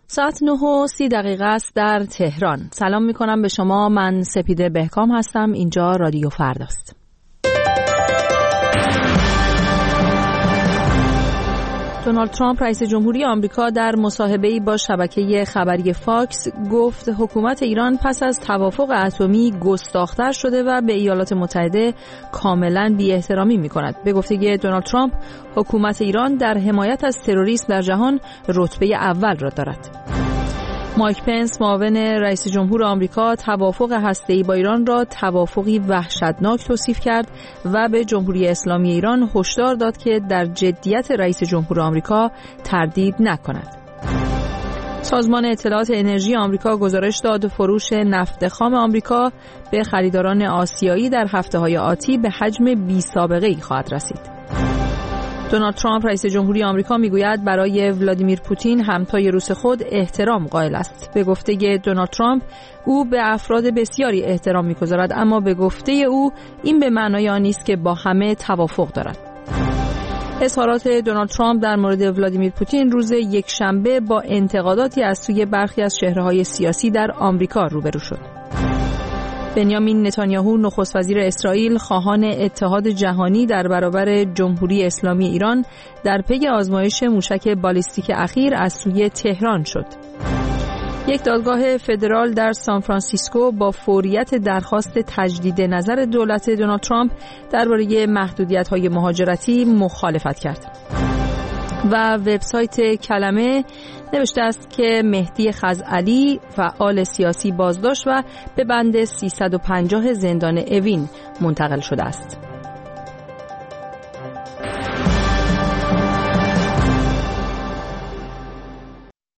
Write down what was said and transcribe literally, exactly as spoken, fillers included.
ساعت نه و سی دقیقه است در تهران. سلام می کنم به شما. من سپیده بهکام هستم. اینجا رادیو فرداست. دونالد ترامپ رئیس جمهوری آمریکا در مصاحبه‌ای با شبکه خبری فاکس گفت حکومت ایران پس از توافق اتمی گستاخ‌تر شده و به ایالات متحده کاملاً بی‌احترامی می‌کند. به گفته دونالد ترامپ، حکومت ایران در حمایت از تروریسم در جهان رتبه اول را دارد. مایک پنس، معاون رئیس جمهور آمریکا، توافق هسته‌ای با ایران را توافقی وحشتناک توصیف کرد و به جمهوری اسلامی ایران هشدار داد که در جدیت رئیس جمهور آمریکا تردید نکند. سازمان اطلاعات انرژی آمریکا گزارش داد فروش نفت خام آمریکا به خریداران آسیایی در هفته‌های آتی به حجم بی‌سابقه‌ای خواهد رسید. دونالد ترامپ رئیس جمهوری آمریکا میگوید برای ولادیمیر پوتین همتای روس خود احترام قائل است. به گفته دونالد ترامپ، او به افراد بسیاری احترام می‌گذارد، اما به گفته او این به معنای آن نیست که با همه توافق دارد. اظهارات دونالد ترامپ در مورد ولادیمیر پوتین روز یکشنبه با انتقاداتی از سوی برخی از چهره‌های سیاسی در آمریکا روبرو شد. بنیامین نتانیاهو نخست وزیر اسرائیل خواهان اتحاد جهانی در برابر جمهوری اسلامی ایران در پی آزمایش موشک بالیستیک اخیر از سوی تهران شد. یک دادگاه فدرال در سان فرانسیسکو با فوریت درخواست تجدید نظر دولت دونالد ترامپ درباره محدودیت‌های مهاجرتی مخالفت کرد. و وبسایت کلمه نوشته است که مهدی خزعلی فعال سیاسی بازداشت و به بند سیصد و پنجاه زندان اوین منتقل شده است.